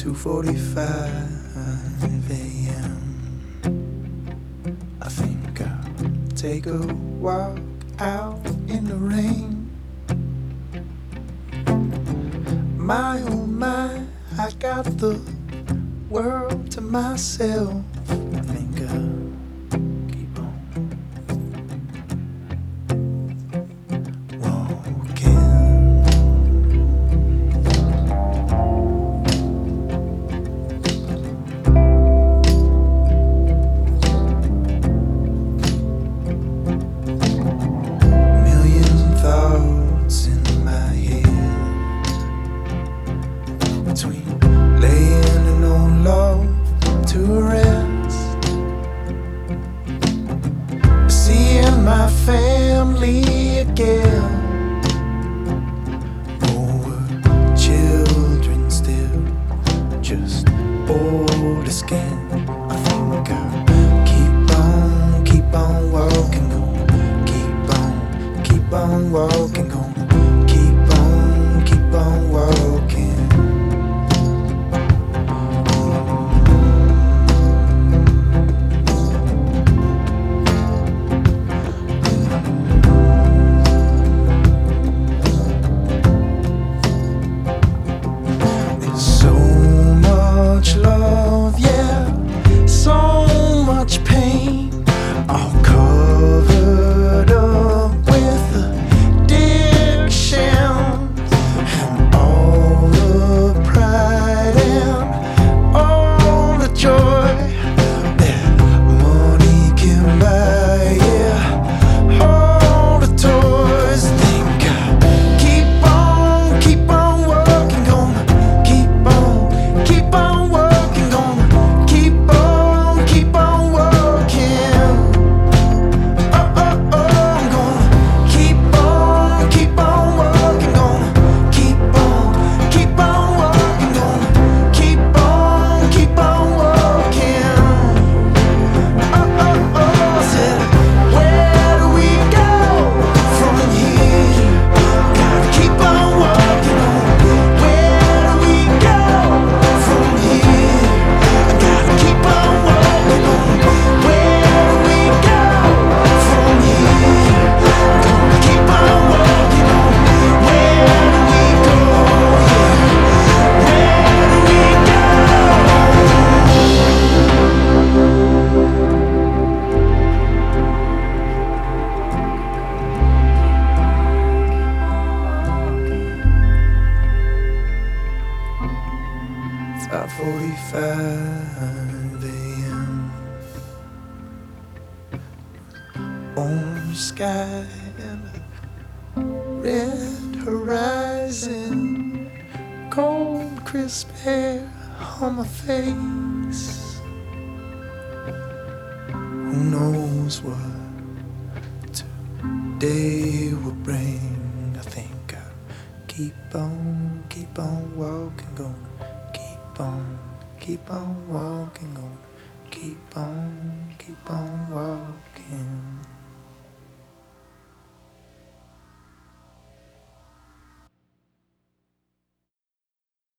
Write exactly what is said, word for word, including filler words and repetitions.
two forty-five a m I think I'll take a walk out in the rain. My oh my, I got the world to myself. I think I'll keep on walking. Million thoughts in my head, between laying an old love to rest, seeing my family again. Oh, we're children still, just older skin. I think I'll keep on, keep on walking on, keep on, keep on walking on, keep on, keep on walking. So much love, yeah, so much pain, all covered up with addictions, and all the pride and all the joy that money can buy, yeah, all the toys. Think I keep on, keep on working, gonna keep on, keep on working, gonna keep on, keep on working. Oh, oh, oh, I'm gonna keep on, keep on working, gonna keep on, keep on working, gonna keep on, keep on working. Oh, oh, oh, said, where do we go from here? Gotta keep on working on. Where do we go from here? I gotta keep on working on. Where do we go from here? Gonna keep on working on. Where do we go? Yeah. Where do we go? five forty-five a m Orange sky and a red horizon, cold crisp air on my face. Who knows what today will bring? I think I'll keep on, keep on walking, gonna keep on, keep on walking, gonna keep on, keep on walking.